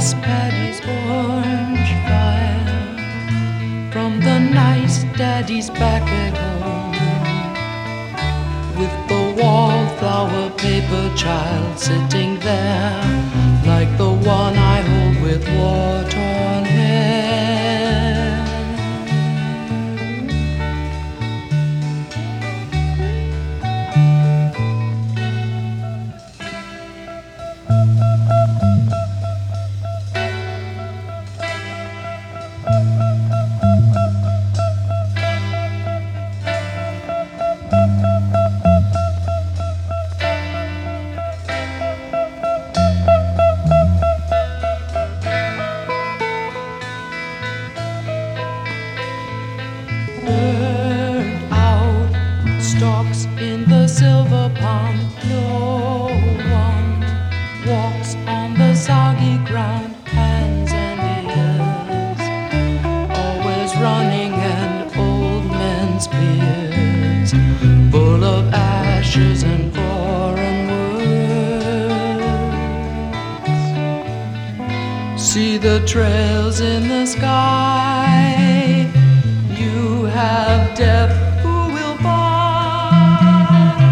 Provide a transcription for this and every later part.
rice paddies, orange fire from the nice daddies back at home, with the wallflower paper child sitting there like the one I hold with war-torn hair. Burned out stalks in the silver pond. No one walks on the soggy ground, hands and ears always running, and old men's beards full of ashes and foreign words. See the trails in the sky. You have death, who will buy?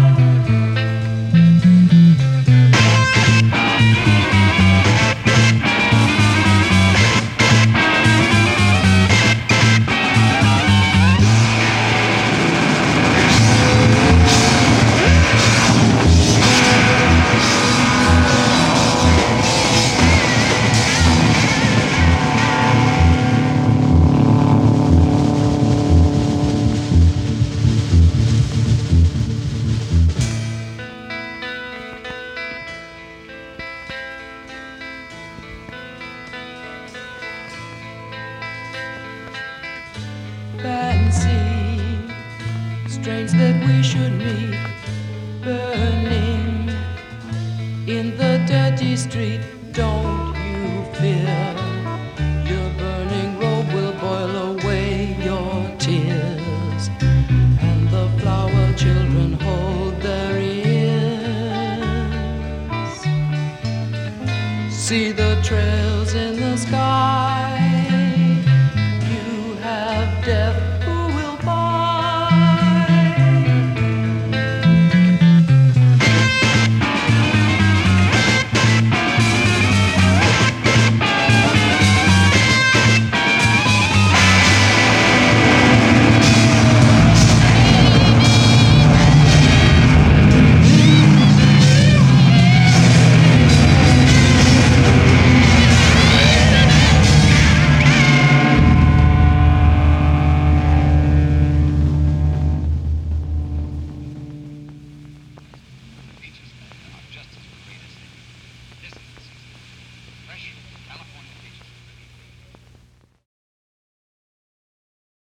Fancy, strange that we should meet, burning in the dirty street. Don't you fear, your burning robe will boil away your tears, and the flower children hold their ears. See the trails in the sky.